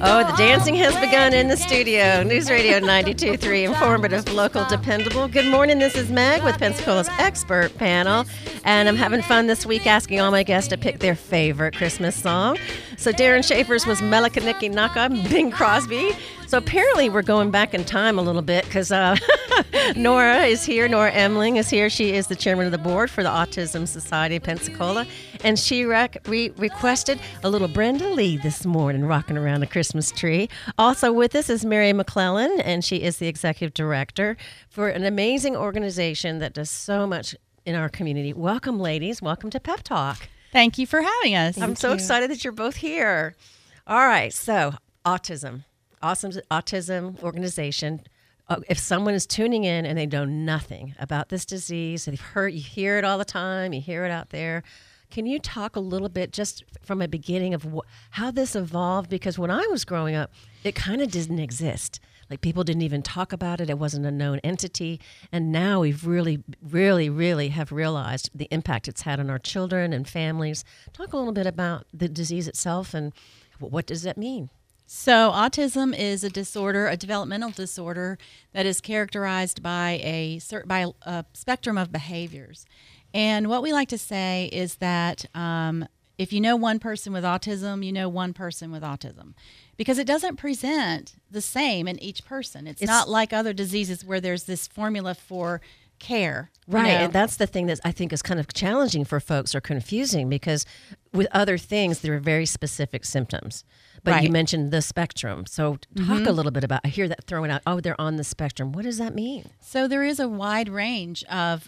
Oh, the dancing has begun in the studio. News Radio 92.3, informative, local, dependable. Good morning, this is Meg with Pensacola's expert panel. And I'm having fun this week asking all my guests to pick their favorite Christmas song. So Darren Schaefer's was Melikaniki Naka, Bing Crosby. So apparently we're going back in time a little bit because Nora is here. Nora Emling is here. She is the chairman of the board for the Autism Society of Pensacola. And she requested a little Brenda Lee this morning, rocking around the Christmas tree. Also with us is Mary McClellan, and she is the executive director for an amazing organization that does so much in our community. Welcome, ladies. Welcome to Pep Talk. Thank you for having us. I'm so excited that you're both here. All right, so autism. Awesome autism organization. If someone is tuning in and they know nothing about this disease, you hear it all the time, you hear it out there. Can you talk a little bit just from a beginning of how this evolved? Because when I was growing up, it kind of didn't exist. Like people didn't even talk about it. It wasn't a known entity. And now we've really have realized the impact it's had on our children and families. Talk a little bit about the disease itself and what does that mean? So autism is a disorder, a developmental disorder that is characterized by a spectrum of behaviors. And what we like to say is that if you know one person with autism, you know one person with autism. Because it doesn't present the same in each person. It's not like other diseases where there's this formula for care. Right, and that's the thing that I think is kind of challenging for folks or confusing because with other things, there are very specific symptoms. But you mentioned the spectrum. So talk a little bit about, I hear that thrown out, oh, they're on the spectrum. What does that mean? So there is a wide range of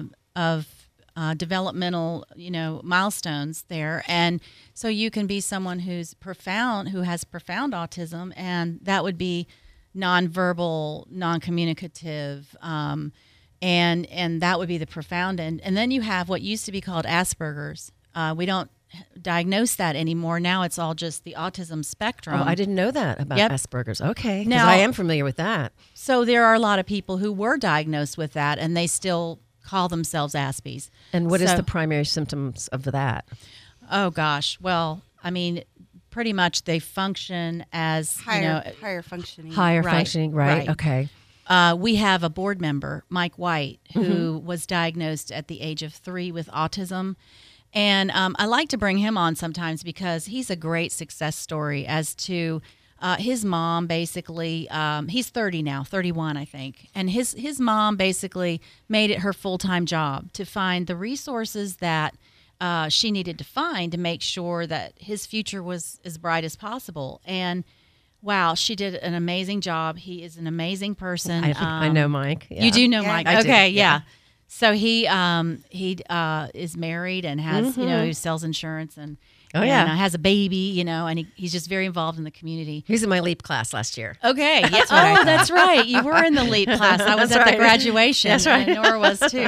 developmental, milestones there. And so you can be someone who has profound autism, and that would be nonverbal, non-communicative, and that would be the profound end. And then you have what used to be called Asperger's. We don't diagnose that anymore. Now it's all just the autism spectrum. Oh, I didn't know that about Asperger's. Okay, because now, I am familiar with that. So there are a lot of people who were diagnosed with that, and they still call themselves Aspies. And what is the primary symptoms of that? Oh, gosh. Well, I mean, pretty much they function as higher functioning. Higher functioning, right? Okay. We have a board member, Mike White, who was diagnosed at the age of 3 with autism. And I like to bring him on sometimes because he's a great success story as to his mom basically, he's 30 now, 31, I think. And his mom basically made it her full-time job to find the resources that she needed to find to make sure that his future was as bright as possible. And wow, she did an amazing job. He is an amazing person. I know Mike. Yeah. You do know Mike. I okay, do. yeah. So he is married and has, he sells insurance and has a baby, and he's just very involved in the community. He was in my LEAP class last year. Okay. Yeah. That's right. You were in the LEAP class. I was at the graduation. That's right. And Nora was too.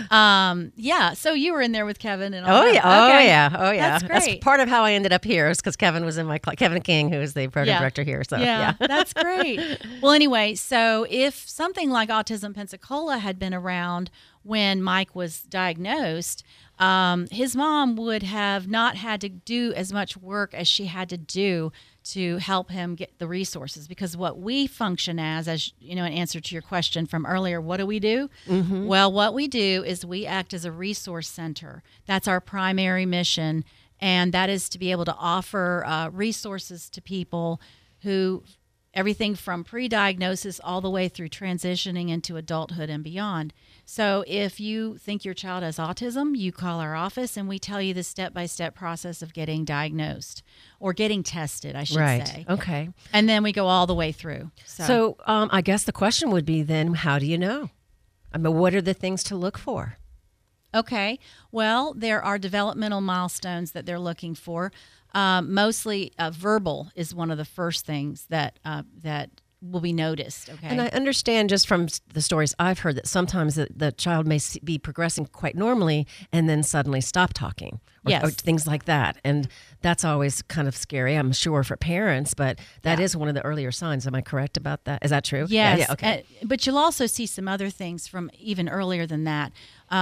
So you were in there with Kevin and all Oh, that. yeah. Okay. Oh, yeah. That's great. That's part of how I ended up here is because Kevin was in my class. Kevin King, who is the program director here. So, yeah. That's great. Well, anyway, so if something like Autism Pensacola had been around when Mike was diagnosed, his mom would have not had to do as much work as she had to do to help him get the resources. Because what we function as in answer to your question from earlier, what do we do? Well, what we do is we act as a resource center. That's our primary mission, and that is to be able to offer resources to people who everything from pre-diagnosis all the way through transitioning into adulthood and beyond. So if you think your child has autism, you call our office and we tell you the step-by-step process of getting diagnosed or getting tested, I should say. Okay. And then we go all the way through. So I guess the question would be then, how do you know? I mean, what are the things to look for? Okay. Well, there are developmental milestones that they're looking for. Mostly verbal is one of the first things that will be noticed. Okay. And I understand just from the stories I've heard that sometimes the child may be progressing quite normally and then suddenly stop talking or things like that. And that's always kind of scary, I'm sure, for parents, but that is one of the earlier signs. Am I correct about that? Is that true? Yes. Yeah, okay. But you'll also see some other things from even earlier than that.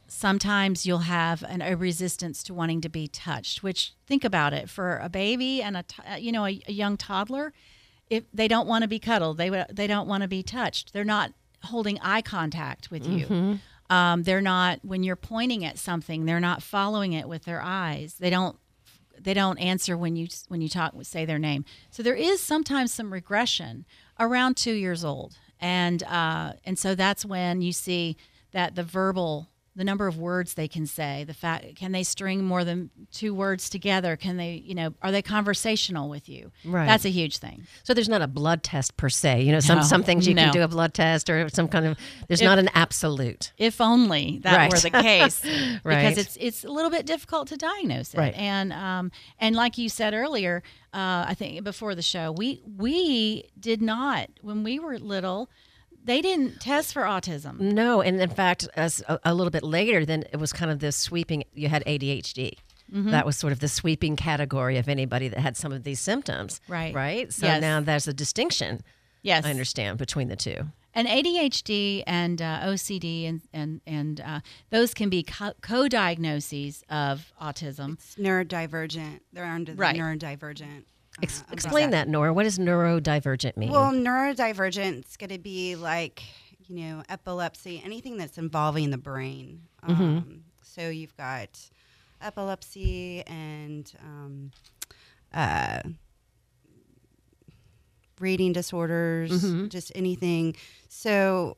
sometimes you'll have a resistance to wanting to be touched, which, think about it, for a baby and a young toddler, if they don't want to be cuddled, they don't want to be touched. They're not holding eye contact with you. They're not, when you're pointing at something, they're not following it with their eyes. They don't answer when you say their name. So there is sometimes some regression around 2 years old, and so that's when you see that the number of words they can say, can they string more than 2 words together? Can they, are they conversational with you? Right. That's a huge thing. So there's not a blood test per se. Some things you can do a blood test or some kind of, not an absolute. If only that were the case. Right. Because it's a little bit difficult to diagnose it. Right. And like you said earlier, I think before the show, we did not, when we were little, they didn't test for autism. No, and in fact, as a little bit later, then it was kind of this sweeping. You had ADHD. That was sort of the sweeping category of anybody that had some of these symptoms. Right. Right. So Yes. now there's a distinction. Yes, I understand between the two. And ADHD and OCD and those can be co-diagnoses of autism. It's neurodivergent. They're under the neurodivergent. Explain that, Nora. What does neurodivergent mean? Well, neurodivergent is going to be like, epilepsy, anything that's involving the brain. So you've got epilepsy and reading disorders, just anything. So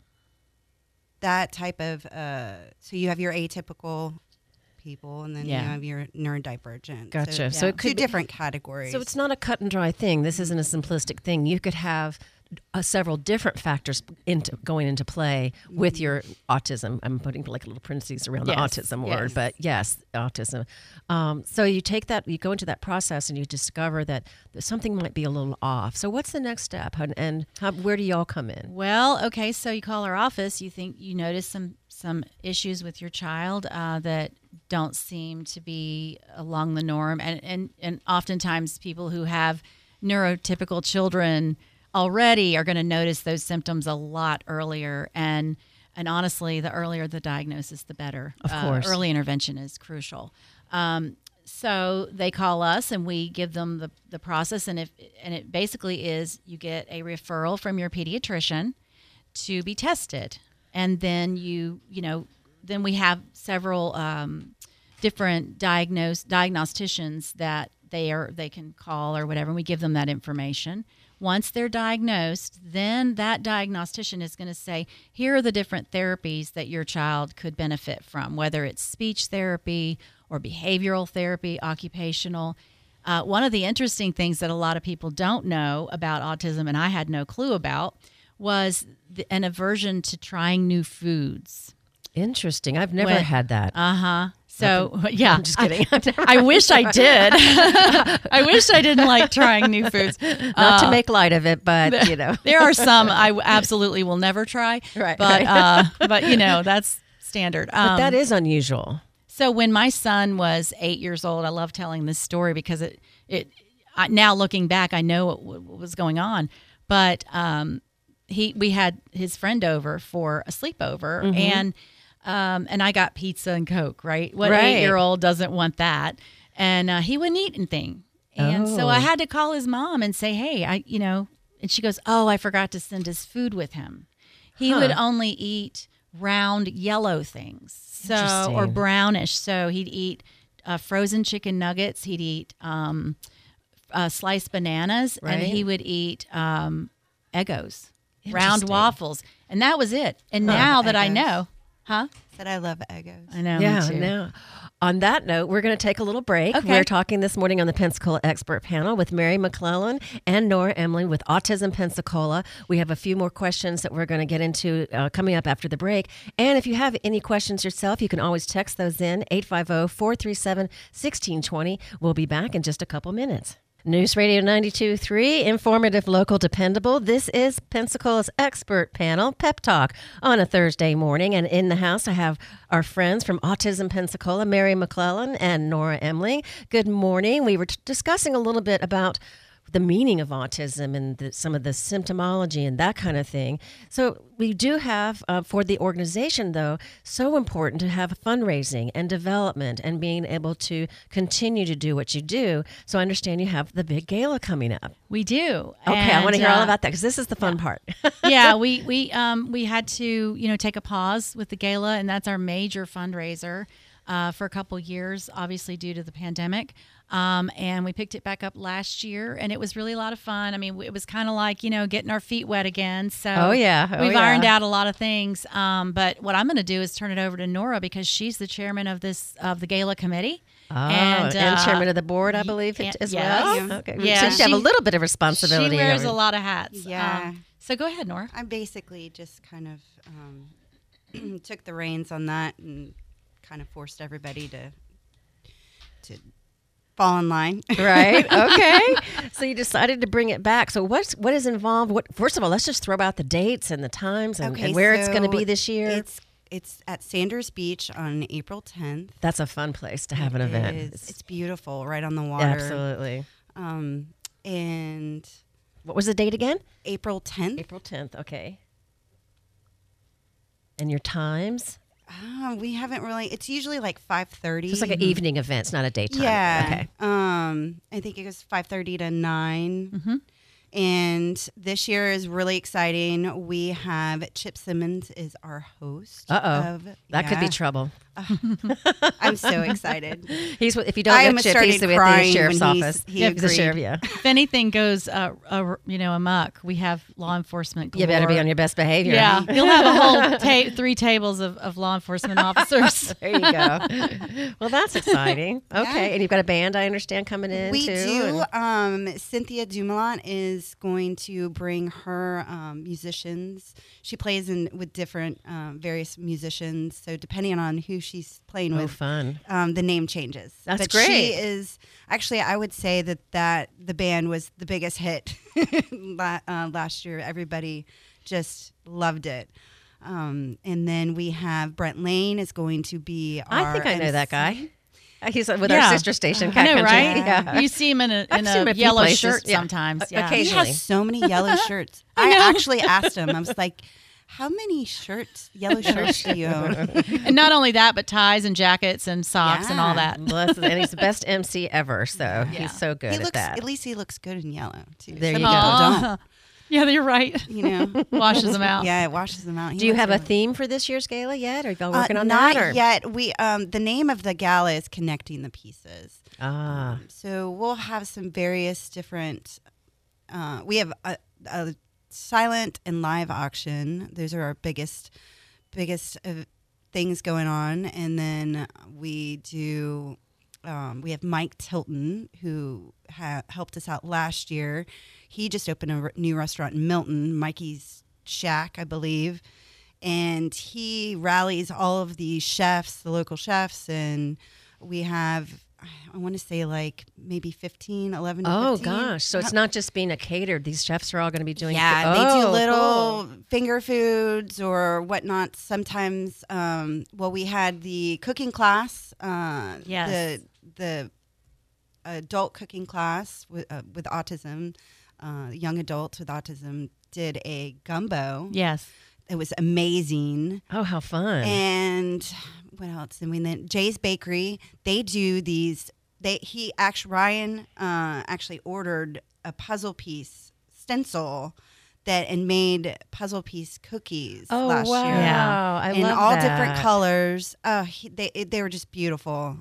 that type of, so you have your atypical people, and then you have your neurodivergent. Gotcha. So it could two be different categories. So it's not a cut and dry thing. This isn't a simplistic thing. You could have several different factors going into play with your autism. I'm putting like little parentheses around the autism word, but yes, autism. So you take that, you go into that process, and you discover that something might be a little off. So what's the next step, and where do y'all come in? Well, okay, so you call our office. You notice some issues with your child that don't seem to be along the norm, and oftentimes people who have neurotypical children already are going to notice those symptoms a lot earlier, and honestly, the earlier the diagnosis, the better. Of course, early intervention is crucial. So they call us, and we give them the process, and it basically is you get a referral from your pediatrician to be tested, and then then we have several different diagnosticians that they can call or whatever, and we give them that information. Once they're diagnosed, then that diagnostician is going to say, here are the different therapies that your child could benefit from, whether it's speech therapy or behavioral therapy, occupational. One of the interesting things that a lot of people don't know about autism, and I had no clue about, was an aversion to trying new foods. Interesting. I've never had that. So, yeah. I'm just kidding. I wish I did. I wish I didn't like trying new foods. Not to make light of it, but, There are some I absolutely will never try. Right. But, that's standard. But that is unusual. So when my son was 8 years old, I love telling this story because now looking back, I know what was going on. But we had his friend over for a sleepover, and I got pizza and Coke, right? What 8-year-old doesn't want that? And he wouldn't eat anything. And so I had to call his mom and say, hey, and she goes, oh, I forgot to send his food with him. He would only eat round yellow things, or brownish. So he'd eat frozen chicken nuggets. He'd eat sliced bananas, and he would eat Eggos, round waffles. And that was it. And now that I know... Said I love Eggos. I know. Yeah, me too. no. On that note, we're going to take a little break. Okay. We're talking this morning on the Pensacola Expert Panel with Mary McClellan and Nora Emling with Autism Pensacola. We have a few more questions that we're going to get into coming up after the break. And if you have any questions yourself, you can always text those in, 850-437-1620. We'll be back in just a couple minutes. News Radio 92.3, informative, local, dependable. This is Pensacola's Expert Panel, Pep Talk, on a Thursday morning. And in the house, I have our friends from Autism Pensacola, Mary McClellan and Nora Emling. Good morning. We were discussing a little bit about the meaning of autism and some of the symptomology and that kind of thing. So we do have, for the organization, though, so important to have fundraising and development and being able to continue to do what you do. So I understand you have the big gala coming up. We do. Okay, and, I want to hear all about that because this is the fun part. Yeah, we had to take a pause with the gala, and that's our major fundraiser for a couple years, obviously due to the pandemic. And we picked it back up last year, and it was really a lot of fun. I mean, it was kind of like, getting our feet wet again. So we've ironed out a lot of things. But what I'm going to do is turn it over to Nora because she's the chairman of the gala committee. Oh, and chairman of the board, I believe, as well. Yeah. Okay. Yeah, so you have a little bit of responsibility. She wears a lot of hats. Yeah. So go ahead, Nora. I basically just kind of took the reins on that and kind of forced everybody to fall in line. Right. Okay. So you decided to bring it back. So what is involved? First of all, let's just throw out the dates and the times and where it's going to be this year. It's at Sanders Beach on April 10th. That's a fun place to have an event. It's beautiful, right on the water. Absolutely. And what was the date again? April 10th. April 10th. Okay. And your times? We haven't really. It's usually like 5:30. So it's like an evening event. It's not a daytime. Yeah. Okay. I think it was 5:30 to 9. Mm-hmm. And this year is really exciting. We have Chip Simmons is our host. That could be trouble. I'm so excited. He's if you don't know Chip, he's with the sheriff's office. He's the sheriff. Yeah. If anything goes, amok, we have law enforcement. You better be on your best behavior. Yeah, you'll have a whole 3 tables of law enforcement officers. There you go. Well, that's exciting. Okay, and you've got a band, I understand, coming in. We too, do. Cynthia Dumoulin is going to bring her musicians. She plays with different various musicians. So depending on who she's playing with, fun. The name changes. That's but great. She is actually, I would say that the band was the biggest hit last year. Everybody just loved it. And then we have Brent Lane is going to be our I think I know MC. that guy. He's with our sister station. I know, Cat right? Country. Yeah. You see him in a few yellow places. shirt Yeah. sometimes. Yeah. He Occasionally. has so many yellow shirts. I actually asked him. I was like, how many yellow shirts do you own? And not only that, but ties and jackets and socks and all that. And he's the best MC ever, so he's so good at that. At least he looks good in yellow, too. There Some you people go. don't. Yeah, you're right. Washes them out. Yeah, it washes them out. Do you have a theme for this year's gala yet? Are you all working on not that? Or? yet. We the name of the gala is Connecting the Pieces. So we'll have some various different. We have a silent and live auction. Those are our biggest things going on, and then we do. We have Mike Tilton, who helped us out last year. He just opened a new restaurant in Milton, Mikey's Shack, I believe. And he rallies all of the chefs, the local chefs. And we have, I want to say like maybe 11 to 15. Oh, gosh. So it's not just being a catered. These chefs are all going to be doing they do little finger foods or whatnot. Sometimes, we had the cooking class. Yes. The adult cooking class with autism, young adults with autism did a gumbo. Yes. It was amazing. Oh, how fun. And what else? And then Jay's Bakery, they do these. Ryan actually ordered a puzzle piece stencil and made puzzle piece cookies last year. Yeah, I in love all that. different colors. They were just beautiful.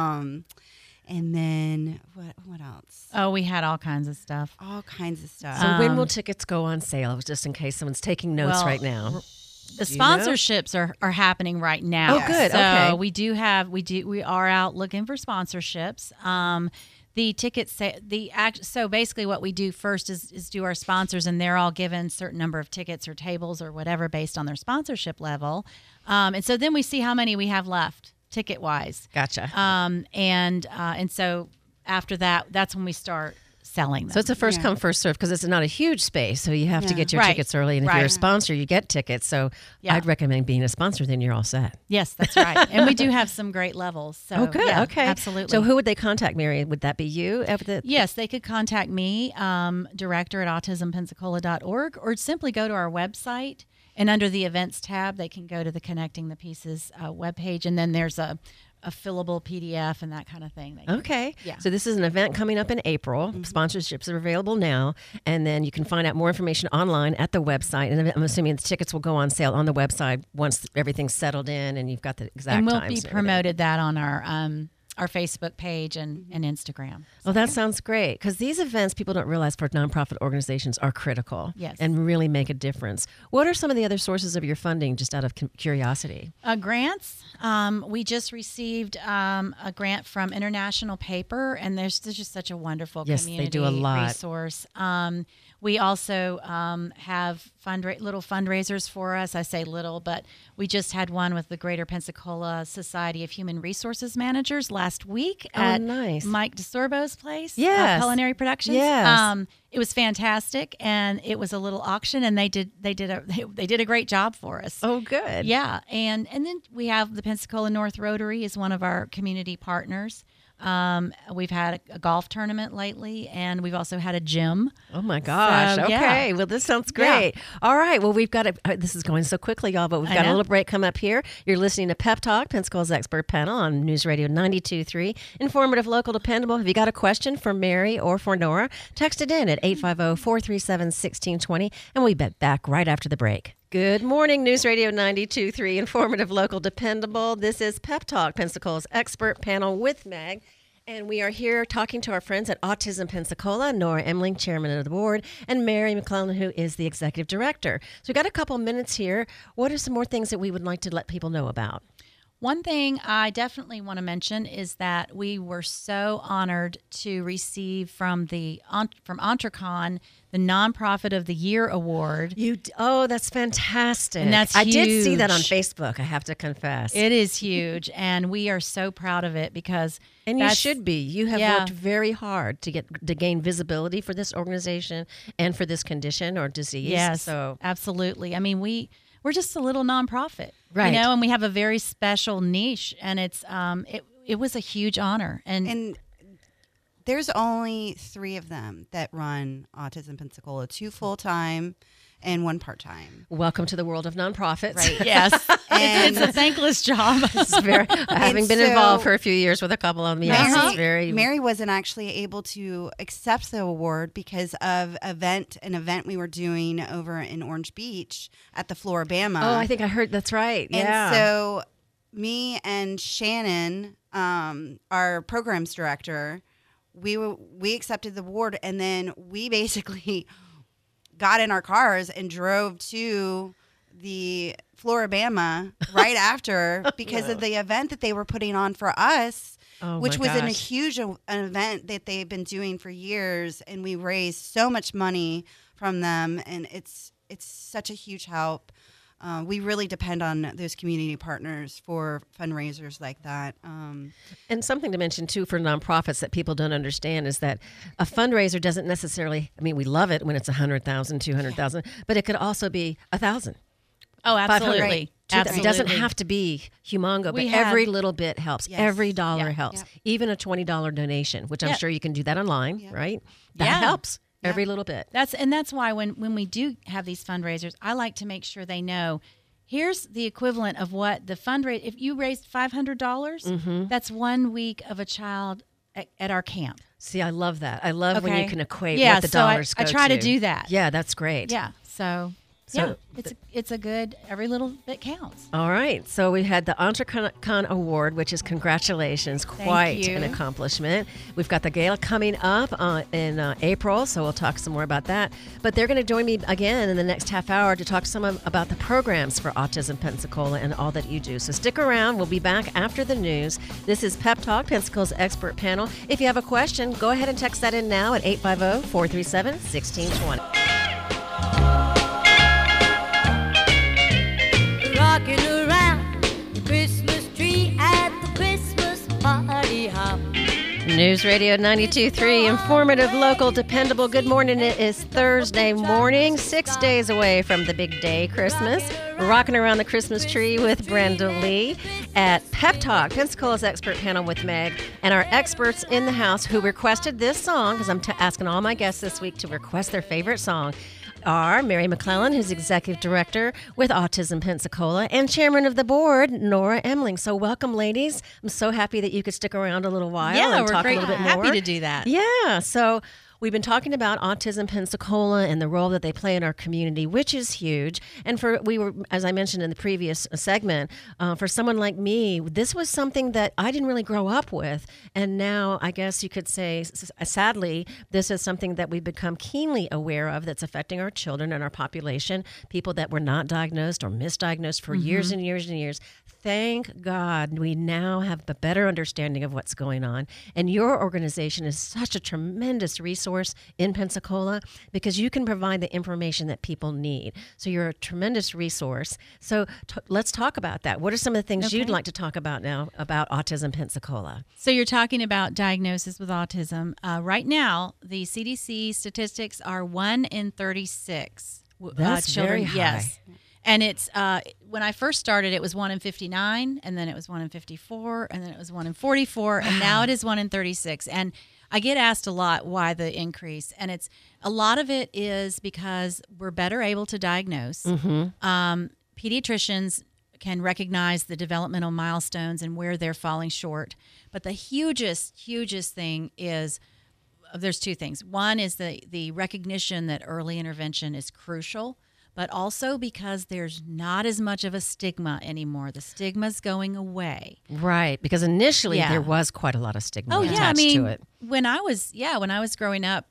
And then what else? Oh, we had all kinds of stuff. All kinds of stuff. So when will tickets go on sale? Just in case someone's taking notes right now. The sponsorships are happening right now. Oh, good. So Okay. we are out looking for sponsorships. The tickets, so basically what we do first is do our sponsors, and they're all given a certain number of tickets or tables or whatever based on their sponsorship level. And so then we see how many we have left ticket wise. Gotcha. And so after that, that's when we start selling them. So it's a first come, first serve because it's not a huge space. So you have to get your Right. tickets early. And if you're a sponsor, you get tickets. So I'd recommend being a sponsor, then you're all set. Yes, that's right. And we do have some great levels. So, good. yeah, Okay. Absolutely. So who would they contact, Mary? Would that be you? Yes, they could contact me, director at autismpensacola.org, or simply go to our website. And under the events tab, they can go to the Connecting the Pieces webpage. And then there's a fillable PDF and that kind of thing. Okay. Yeah. So this is an event coming up in April. Sponsorships are available now. And then you can find out more information online at the website. And I'm assuming the tickets will go on sale on the website once everything's settled in and you've got the exact and we'll times be and promoted that on our Facebook page and Instagram. Well, that sounds great because these events, people don't realize for nonprofit organizations are critical Yes. and really make a difference. What are some of the other sources of your funding, just out of curiosity? Grants. We just received a grant from International Paper, and there's just such a wonderful community they do a lot. resource. We also have little fundraisers for us. I say little, but we just had one with the Greater Pensacola Society of Human Resources Managers last week at nice. Mike DeSorbo's place, Yes. Culinary Productions. Yes. It was fantastic, and it was a little auction, and they did a great job for us. Oh, good. Yeah, and then we have the Pensacola North Rotary is one of our community partners. We've had a golf tournament lately, and we've also had a gym. Oh my gosh. So, okay. yeah. Well, this sounds great. All right. Well, we've got this is going so quickly, y'all, but we've got a little break come up here. You're listening to Pep Talk, Pensacola's expert panel on News Radio 92.3. Informative, local, dependable. Have you got a question for Mary or for Nora? Text it in at 850-437-1620, and we'll be back right after the break. Good morning, News Radio 92.3, informative, local, dependable. This is Pep Talk, Pensacola's expert panel with Meg. And we are here talking to our friends at Autism Pensacola, Nora Emling, chairman of the board, and Mary McClellan, who is the executive director. So we've got a couple minutes here. What are some more things that we would like to let people know about? One thing I definitely want to mention is that we were so honored to receive from Entrecon the Nonprofit of the Year award. That's fantastic. And that's I did see huge. that on Facebook, I have to confess. It is huge, and we are so proud of it because And you should be. You have Yeah. worked very hard to gain visibility for this organization and for this condition or disease. Yes, So absolutely. I mean, we're just a little nonprofit, Right. You know, and we have a very special niche, and it's it was a huge honor. And there's only 3 of them that run Autism Pensacola, 2 full-time and 1 part-time. welcome to the world of nonprofits. Right. yes, And it's a thankless job. It's very, having been so involved for a few years with a couple of them, yes, it's very. Mary wasn't actually able to accept the award because of an event we were doing over in Orange Beach at the Floribama. Oh, I think I heard that's right. Yeah. And so me and Shannon, our programs director, we accepted the award, and then we basically got in our cars and drove to the Floribama right after because of the event that they were putting on for us, which was a huge an event that they've been doing for years, and we raised so much money from them, and it's such a huge help. We really depend on those community partners for fundraisers like that. And something to mention, too, for nonprofits that people don't understand is that a fundraiser doesn't necessarily, I mean, we love it when it's 100,000, 200,000, but it could also be 1,000. Oh, absolutely. 500. Absolutely. It doesn't have to be humongo, but We have- every little bit helps. Yes. Every dollar Yeah. helps. Yep. Even a $20 donation, which I'm Yep. sure you can do that online, Yep. right? That Yeah. helps. Every little bit. That's why when we do have these fundraisers, I like to make sure they know here's the equivalent of what the fundraiser. If you raised $500, that's 1 week of a child at our camp. See, I love that. I love when you Okay. can equate Yeah, what the so dollars I go try to do that. Yeah, that's great. Yeah. So So it's a good. Every little bit counts. All right. So we had the Entrecon Award, which is congratulations, quite you. an accomplishment. We've got the gala coming up in April, so we'll talk some more about that. But they're going to join me again in the next half hour to talk some about the programs for Autism Pensacola and all that you do. So stick around. We'll be back after the news. This is Pep Talk, Pensacola's expert panel. If you have a question, go ahead and text that in now at 850-437-1620. Rocking around the Christmas tree at the Christmas party hop. News Radio 92.3, informative, local, dependable. Good morning. It is Thursday morning, 6 days away from the big day, Christmas. We're rocking around the Christmas tree with Brenda Lee at Pep Talk, Pensacola's expert panel with Meg, and our experts in the house who requested this song, because I'm asking all my guests this week to request their favorite song, are Mary McClellan, who's executive director with Autism Pensacola, and chairman of the board, Nora Emling. So welcome, ladies. I'm so happy that you could stick around a little while and talk a little bit more. Happy to do that. Yeah. So we've been talking about Autism Pensacola and the role that they play in our community, which is huge. And as I mentioned in the previous segment, for someone like me, this was something that I didn't really grow up with. And now I guess you could say, sadly, this is something that we've become keenly aware of that's affecting our children and our population, people that were not diagnosed or misdiagnosed for years and years and years. Thank God we now have a better understanding of what's going on. And your organization is such a tremendous resource in Pensacola because you can provide the information that people need. So you're a tremendous resource. So let's talk about that. What are some of the things you'd like to talk about now about Autism Pensacola? So you're talking about diagnosis with autism. Right now, the CDC statistics are 1 in 36 That's children. Very high. Yes. And it's when I first started, it was 1 in 59, and then it was 1 in 54, and then it was 1 in 44, and now it is 1 in 36. And I get asked a lot why the increase, and it's a lot of it is because we're better able to diagnose. Pediatricians can recognize the developmental milestones and where they're falling short. But the hugest thing is there's two things. One is the recognition that early intervention is crucial, but also because there's not as much of a stigma anymore. The stigma's going away. Right, because initially there was quite a lot of stigma attached to it. When I was growing up,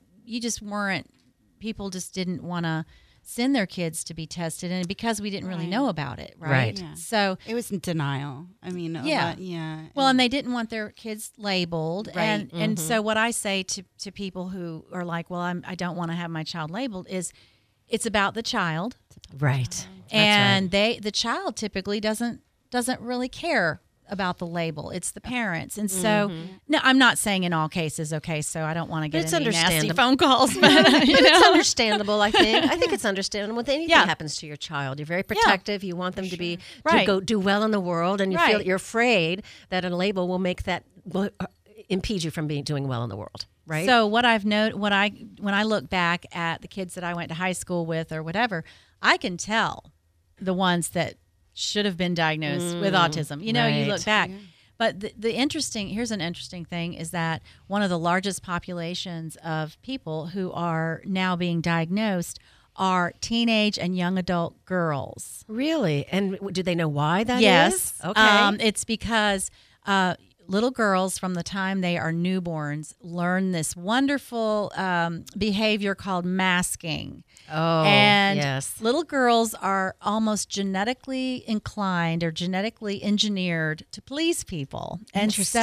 people just didn't want to send their kids to be tested, and because we didn't really know about it, right? Yeah. So it was in denial. I mean, Well, and they didn't want their kids labeled, Right. and so what I say to people who are like, well, I don't want to have my child labeled is, it's about the child, right? And the child typically doesn't really care about the label. It's the parents, and so no, I'm not saying in all cases. Okay, so I don't want to get any nasty phone calls, but it's understandable. I think it's understandable. When anything happens to your child, you're very protective. You want them to be to go do well in the world, and you feel that you're afraid that a label will make that impede you from doing well in the world. Right. So what I've noted, when I look back at the kids that I went to high school with or whatever, I can tell the ones that should have been diagnosed with autism. You look back. Yeah. But here's an interesting thing is that one of the largest populations of people who are now being diagnosed are teenage and young adult girls. Really? And do they know why that is? Yes. Okay. It's because little girls from the time they are newborns learn this wonderful behavior called masking. Oh, and yes. Little girls are almost genetically inclined or genetically engineered to please people. And Interesting.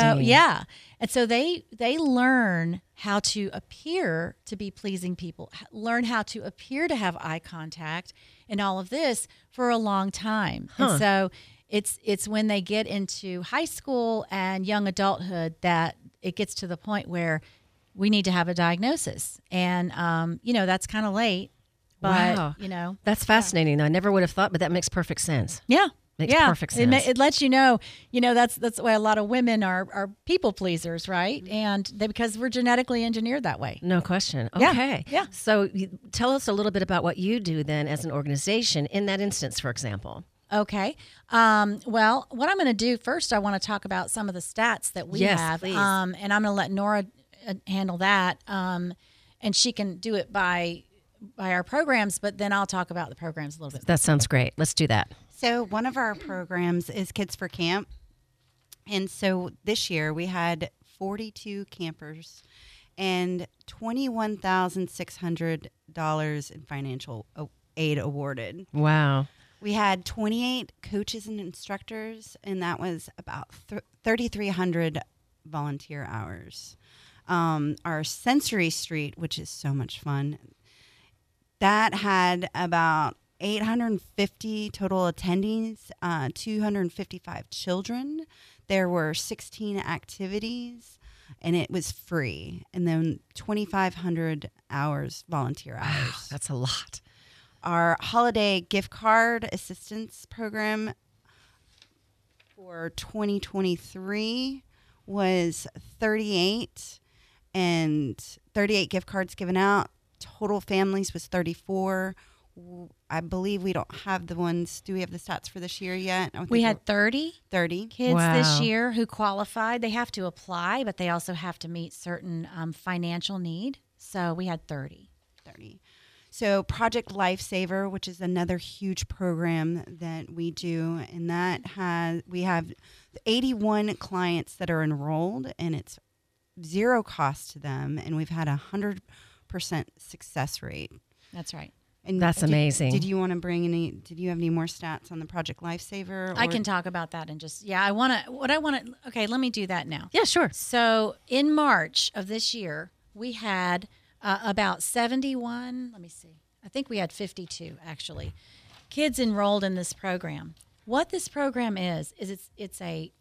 And so they learn how to appear to be pleasing people, learn how to appear to have eye contact and all of this for a long time. And so it's when they get into high school and young adulthood that it gets to the point where we need to have a diagnosis. And, that's kind of late. But, wow. That's fascinating. I never would have thought, but that makes perfect sense. Yeah. Makes perfect sense. It lets you know, that's why a lot of women are people pleasers, right? And because we're genetically engineered that way. No question. Okay. Yeah. So tell us a little bit about what you do then as an organization in that instance, for example. Okay. Well, what I'm going to do first, I want to talk about some of the stats that we have. Please. And I'm going to let Nora handle that. And she can do it by our programs, but then I'll talk about the programs a little bit. That sounds great. Let's do that. So one of our programs is Kids for Camp. And so this year we had 42 campers and $21,600 in financial aid awarded. Wow. We had 28 coaches and instructors, and that was about 3,300 volunteer hours. Our Sensory Street, which is so much fun, that had about 850 total attendees, 255 children. There were 16 activities, and it was free. And then 2,500 hours, volunteer hours. Wow, that's a lot. Our holiday gift card assistance program for 2023 was 38 gift cards given out. Total families was 34. I believe we don't have the ones. Do we have the stats for this year yet? We had 30 kids Wow. this year who qualified. They have to apply, but they also have to meet certain financial need. So we had 30. So Project Lifesaver, which is another huge program that we do, and we have 81 clients that are enrolled, and it's zero cost to them, and we've had 100% success rate. That's right. And That's amazing. Did you want to bring any? Did you have any more stats on the Project Lifesaver? I can talk about that and okay, let me do that now. Yeah, sure. So in March of this year, we had about 71, let me see, I think we had 52 actually, kids enrolled in this program. What this program is it's a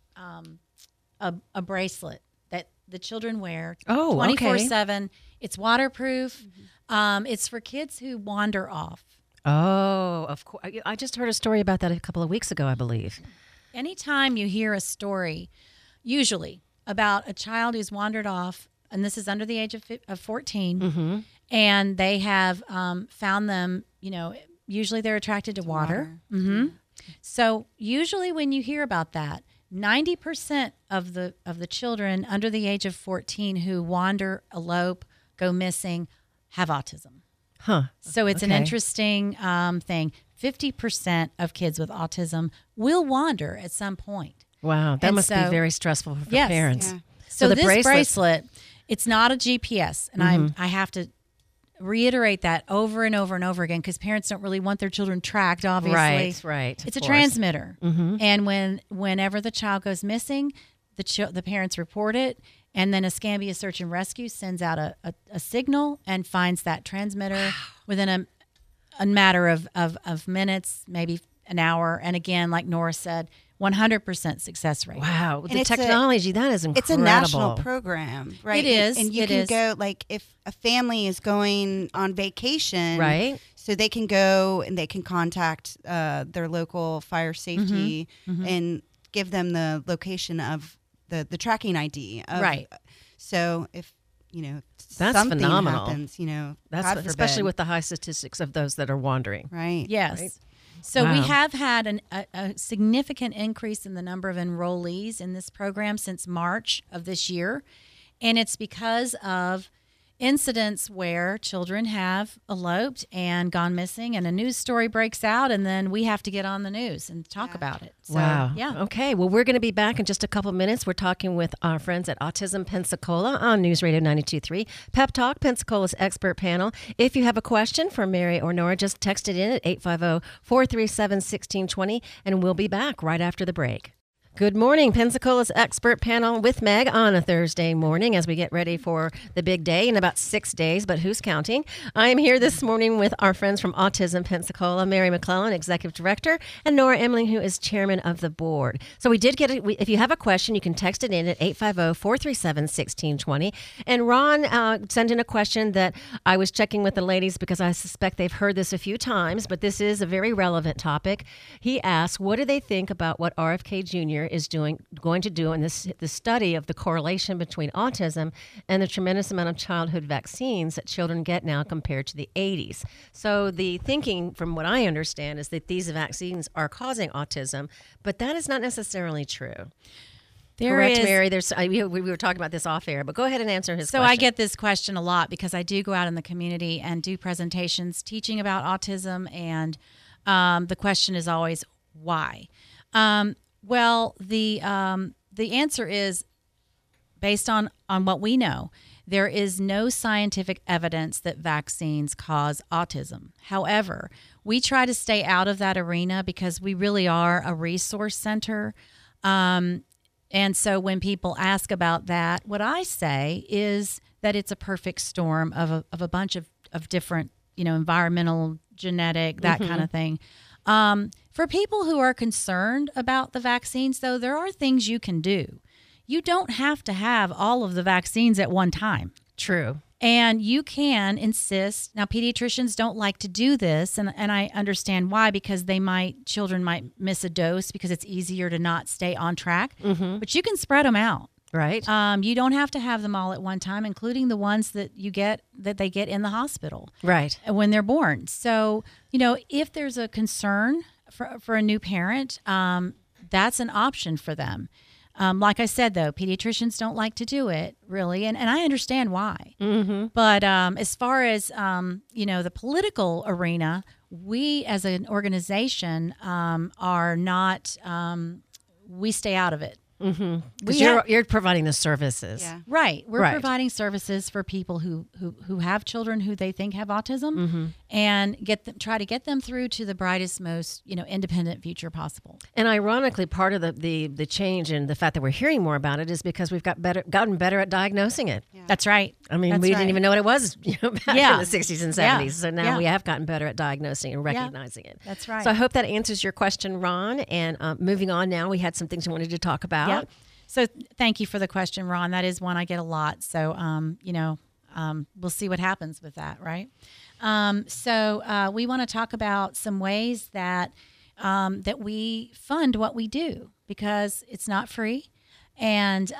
bracelet that the children wear 24/7. It's waterproof. It's for kids who wander off. Oh, of course. I just heard a story about that a couple of weeks ago, I believe. Anytime you hear a story, usually about a child who's wandered off, and this is under the age of 14, and they have found them, usually they're attracted to water. So usually when you hear about that, 90% of the children under the age of 14 who wander, elope, go missing, have autism. Huh. So it's an interesting thing. 50% of kids with autism will wander at some point. Wow, that must be very stressful for parents. Yeah. So the this bracelet, it's not a GPS, and I have to reiterate that over and over and over again because parents don't really want their children tracked, obviously. Right. It's a transmitter. And whenever the child goes missing, the parents report it, and then Escambia Search and Rescue sends out a signal and finds that transmitter within a matter of minutes, maybe an hour. And again, like Nora said, 100% success rate. Wow. And the technology, that is incredible. It's a national program, right? It is. And you can go, like, if a family is going on vacation, right? So they can go and they can contact their local fire safety and give them the location of the tracking ID. Right. So if, that's something phenomenal. happens, that's God especially forbid. with the high statistics of those that are wandering. Right. Yes. Right? So we Wow. have had a significant increase in the number of enrollees in this program since March of this year. And it's because of incidents where children have eloped and gone missing, and a news story breaks out, and then we have to get on the news and talk about it. So, Wow. Yeah. Okay. Well, we're going to be back in just a couple minutes. We're talking with our friends at Autism Pensacola on News Radio 92.3. Pep Talk, Pensacola's expert panel. If you have a question for Mary or Nora, just text it in at 850-437-1620, and we'll be back right after the break. Good morning, Pensacola's expert panel with Meg on a Thursday morning as we get ready for the big day in about 6 days, but who's counting? I am here this morning with our friends from Autism Pensacola, Mary McClellan, Executive Director, and Nora Emling, who is Chairman of the Board. So we did get it. If you have a question, you can text it in at 850-437-1620. And Ron sent in a question that I was checking with the ladies because I suspect they've heard this a few times, but this is a very relevant topic. He asked, what do they think about what RFK Jr. is going to do in the study of the correlation between autism and the tremendous amount of childhood vaccines that children get now compared to the 80s. So the thinking, from what I understand, is that these vaccines are causing autism, but that is not necessarily true. Correct, Mary? We were talking about this off air, but go ahead and answer his question. So I get this question a lot because I do go out in the community and do presentations teaching about autism, and the question is always, why? Well, the answer is based on what we know. There is no scientific evidence that vaccines cause autism. However, we try to stay out of that arena because we really are a resource center. And so when people ask about that, what I say is that it's a perfect storm of a bunch of different, environmental, genetic, that kind of thing. For people who are concerned about the vaccines, though, there are things you can do. you don't have to have all of the vaccines at one time. True. And you can insist. Now, pediatricians don't like to do this, and I understand why, because children might miss a dose because it's easier to not stay on track. But you can spread them out. Right. You don't have to have them all at one time, including the ones that they get in the hospital. Right. When they're born. So, if there's a concern for a new parent, that's an option for them. Like I said, though, pediatricians don't like to do it, really, and I understand why. But as far as, the political arena, we as an organization are not, we stay out of it. Because you're providing the services. Yeah. Right. We're Right. providing services for people who have children who they think have autism and try to get them through to the brightest, most, independent future possible. And ironically, part of the change and the fact that we're hearing more about it is because we've gotten better at diagnosing it. Yeah. That's right. I mean, That's we didn't right. even know what it was back in the 60s and 70s. Yeah. So now Yeah. we have gotten better at diagnosing and recognizing it. That's right. So I hope that answers your question, Ron. And moving on now, we had some things we wanted to talk about. Yep. So thank you for the question, Ron. That is one I get a lot. So, we'll see what happens with that, right? So we want to talk about some ways that we fund what we do, because it's not free. And,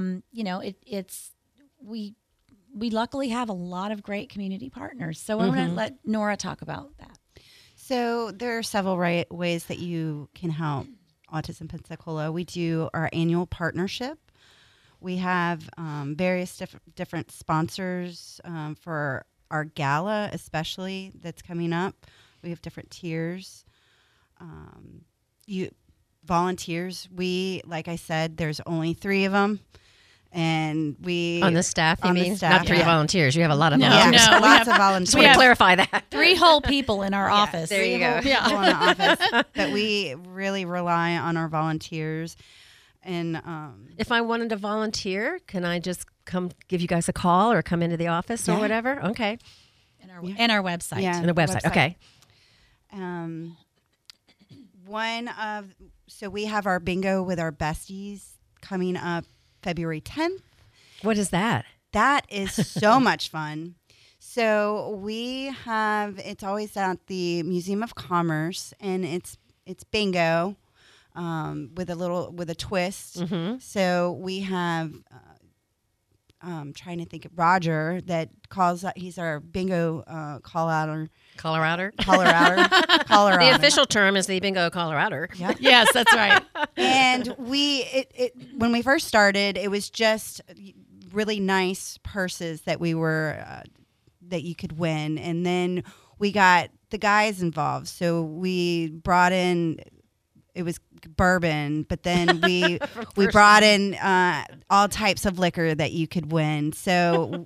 we luckily have a lot of great community partners. So I'm going to let Nora talk about that. So there are several ways that you can help Autism Pensacola. We do our annual partnership. We have various different sponsors for our gala, especially, that's coming up. We have different tiers. Volunteers. Like I said, there's only 3 of them. And we On the staff, you on the mean? staff, Not 3 yeah. volunteers. You have a lot of No, volunteers. no. lots of volunteers. Just want to clarify that. 3 whole people in our office. there you go. Yeah. People in the office, but we really rely on our volunteers. And If I wanted to volunteer, can I just come give you guys a call or come into the office or Yeah. whatever? Okay. And our website. Yeah. And the website. Okay. So we have our bingo with our besties coming up February 10th. What is that? That is so much fun. So it's always at the Museum of Commerce, and it's bingo with a twist. So we have trying to think of Roger that calls out. He's our bingo Colorado. The official term is the bingo Colorado. Yep. Yes, that's right. And when we first started, it was just really nice purses that that you could win, and then we got the guys involved. So we brought in, it was bourbon, but then we brought in all types of liquor that you could win. So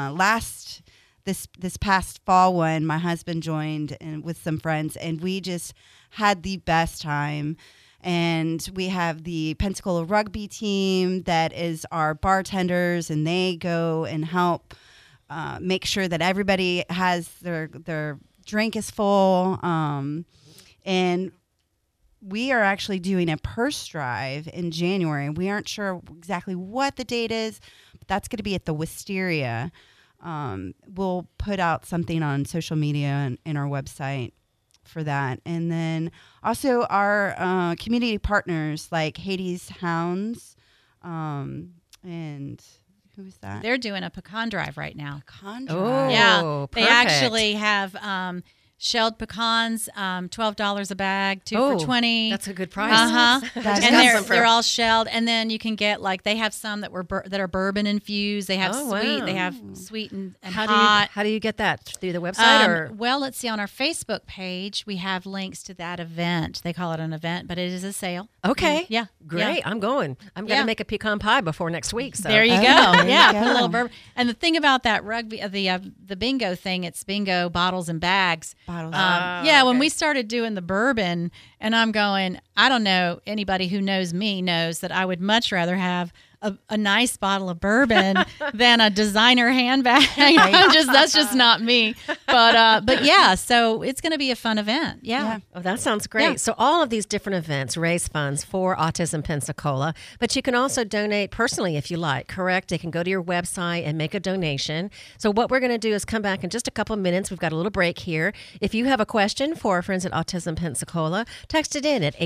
this past fall one, my husband joined with some friends, and we just had the best time. And we have the Pensacola rugby team that is our bartenders, and they go and help make sure that everybody has their drink is full. And we are actually doing a purse drive in January. We aren't sure exactly what the date is, but that's going to be at the Wisteria. We'll put out something on social media and in our website for that. And then also our community partners like Hades Hounds, and who is that? They're doing a pecan drive right now. Pecan Oh, Drive. Yeah, they perfect. actually have shelled pecans, $12 a bag, 2 for $20. That's a good price. That's And awesome. they're all shelled, and then you can get they have some that are bourbon infused. They have Oh, sweet. wow. They have sweet and How hot. do you get that through the website or? Well, let's see. On our Facebook page, we have links to that event. They call it an event, but it is a sale. Okay. Yeah. Great. Yeah. I'm going. I'm going to Yeah. make a pecan pie before next week. So There you go. there you Yeah, go. put a little bourbon. And the thing about that rugby, the bingo thing, it's bingo bottles and bags. Bottles. Yeah, when okay. we started doing the bourbon, and I'm going, I don't know, anybody who knows me knows that I would much rather have a nice bottle of bourbon than a designer handbag. That's just not me. But yeah, so it's going to be a fun event. Yeah. Oh, that sounds great. Yeah. So all of these different events raise funds for Autism Pensacola, but you can also donate personally if you like, correct? They can go to your website and make a donation. So what we're going to do is come back in just a couple minutes. We've got a little break here. If you have a question for our friends at Autism Pensacola, text it in at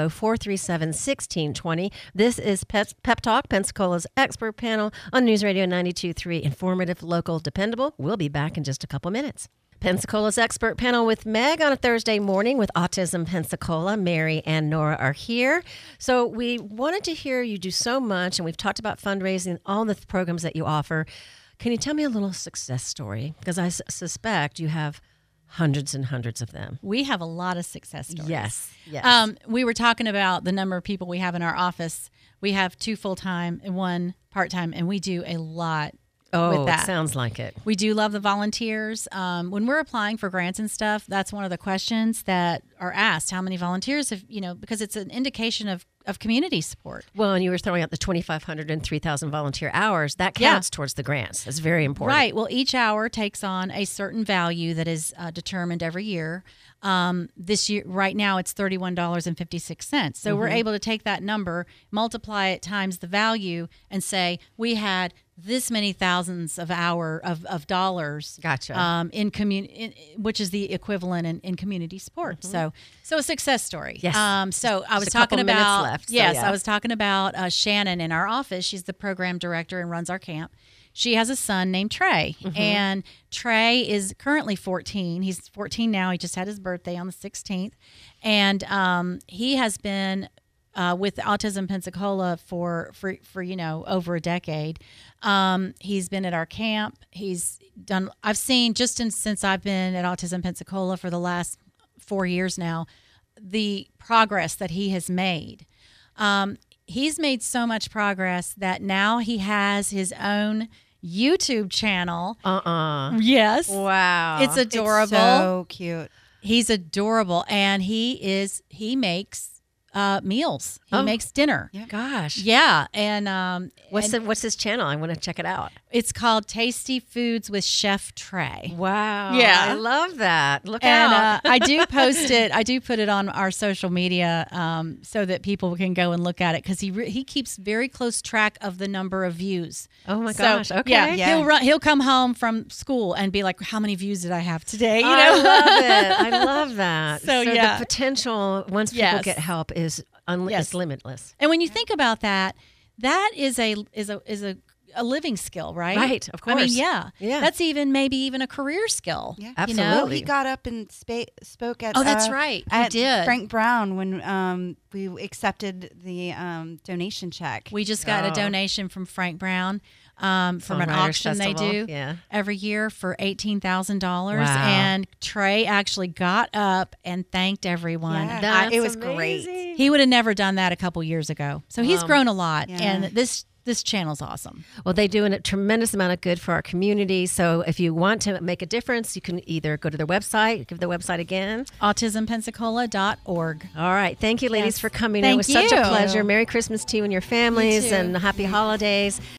850-437-1620. This is Pep Talk, Pensacola's expert panel on News Radio 92.3, informative, local, dependable. We'll be back in just a couple minutes. Pensacola's expert panel with Meg on a Thursday morning with Autism Pensacola. Mary and Nora are here. So we wanted to hear you do so much, and we've talked about fundraising, all the programs that you offer. Can you tell me a little success story? Because I suspect you have hundreds and hundreds of them. We have a lot of success stories. Yes. We were talking about the number of people we have in our office. We have 2 full-time and 1 part-time, and we do a lot with that. It sounds like it. We do love the volunteers. When we're applying for grants and stuff, that's one of the questions that are asked. How many volunteers have, because it's an indication of community support. Well, and you were throwing out the 2,500 and 3,000 volunteer hours. That counts towards the grants. That's very important. Right. Well, each hour takes on a certain value that is determined every year. This year, right now, it's $31.56. So we're able to take that number, multiply it times the value, and say we had this many thousands of dollars. Gotcha. Which is the equivalent in community support. So a success story. Yes. So I was Just a couple talking minutes about left, so yes, yeah. I was talking about Shannon in our office. She's the program director and runs our camp. She has a son named Trey, and Trey is currently 14. He's 14 now. He just had his birthday on the 16th, and he has been with Autism Pensacola for over a decade. He's been at our camp. He's done. I've seen since I've been at Autism Pensacola for the last 4 years now, the progress that he has made. He's made so much progress that now he has his own YouTube channel. Yes. Wow. It's adorable. It's so cute. He's adorable, and he makes meals. He makes dinner. Yeah. Gosh. Yeah, and What's his channel? I want to check it out. it's called Tasty Foods with Chef Trey. Wow. Yeah. I love that. Look And out. I do post it. I do put it on our social media so that people can go and look at it because he keeps very close track of the number of views. Oh my So, gosh. Okay. Yeah, he'll come home from school and be like, "How many views did I have today?" I love it. I love that. So, the yeah. potential once people Yes. get help is Yes. limitless. And when you think about that, that is a living skill, right? Right, of I mean, course. yeah. Yeah. That's maybe even a career skill. Yeah. Absolutely. He got up and spoke at. Oh, that's right. He At did. Frank Brown when we accepted the donation check. We just got a donation from Frank Brown from an Songwriters auction they Festival, do yeah. every year for $18,000. Wow. And Trey actually got up and thanked everyone. Yeah. That's it was great. amazing. He would have never done that a couple years ago. So he's grown a lot. Yeah. And this channel's awesome. Well, they do a tremendous amount of good for our community. So if you want to make a difference, you can either go to their website, give the website again. AutismPensacola.org. All right. Thank you, ladies, Yes. for coming in. Thank It was such a you. pleasure. Merry Christmas to you and your families too. and happy holidays.